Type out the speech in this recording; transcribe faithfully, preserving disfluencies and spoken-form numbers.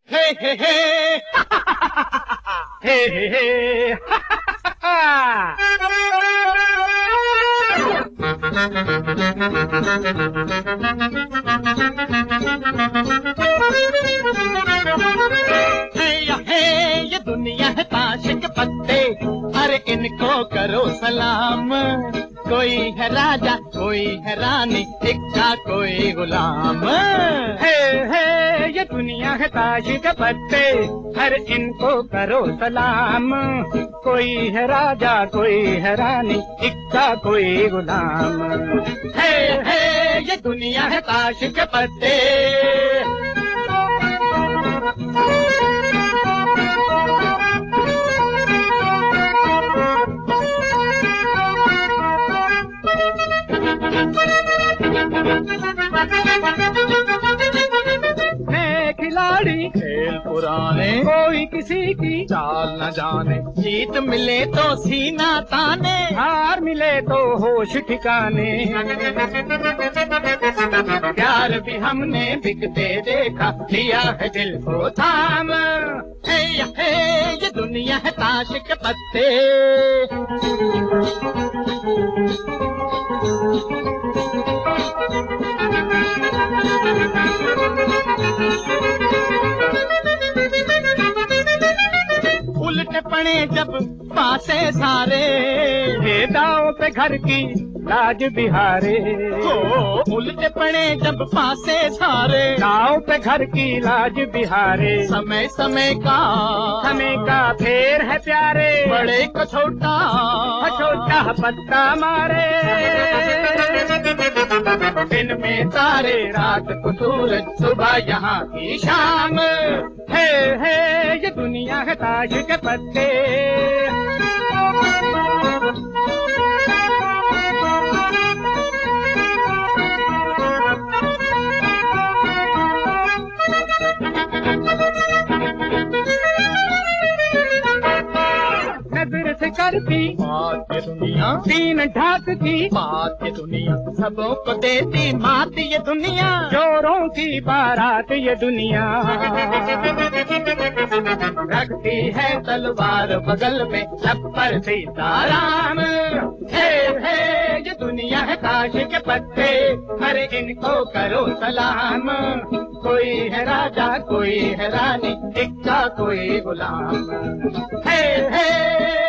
हे हे हे हे हे हे हे ये दुनिया है ताश के पत्ते, अरे इनको करो सलाम। कोई है राजा, कोई है रानी, इक्का कोई गुलाम। हे हे ये दुनिया है ताश के पत्ते, हर इनको करो सलाम। कोई है राजा, कोई है रानी, इक्का कोई गुलाम। हे हे ये दुनिया है ताश के पत्ते। मैं खिलाड़ी खेल पुराने, कोई किसी की चाल न जाने। जीत मिले तो सीना ताने, हार मिले तो होश ठिकाने। प्यार भी हमने बिकते देखा, लिया है दिल को थाम। हे हे ये दुनिया है ताश के पत्ते। उल्टे पड़े जब पासे सारे, ये दाव पे घर की लाज बिहारे। हो उल्टे पड़े जब पासे सारे, दाव पे घर की लाज बिहारे। समय समय का समय का फेर है प्यारे, बड़े को छोटा छोटा पत्ता मारे। दिन में तारे, रात को सूरज, सुबह यहाँ की शाम। हे हे ये दुनिया है ताश के पत्ते। नजर से करती बात ये दुनिया, तीन ढाक की बात ये दुनिया, सबों को देती मात ये दुनिया। चोरों की बारात ये दुनिया, रखती है तलवार बगल में, लब पर सीताराम। हे हे ये दुनिया है ताश के पत्ते, अरे इनको करो सलाम। कोई है राजा, कोई है रानी, इक्का कोई गुलाम। हे हे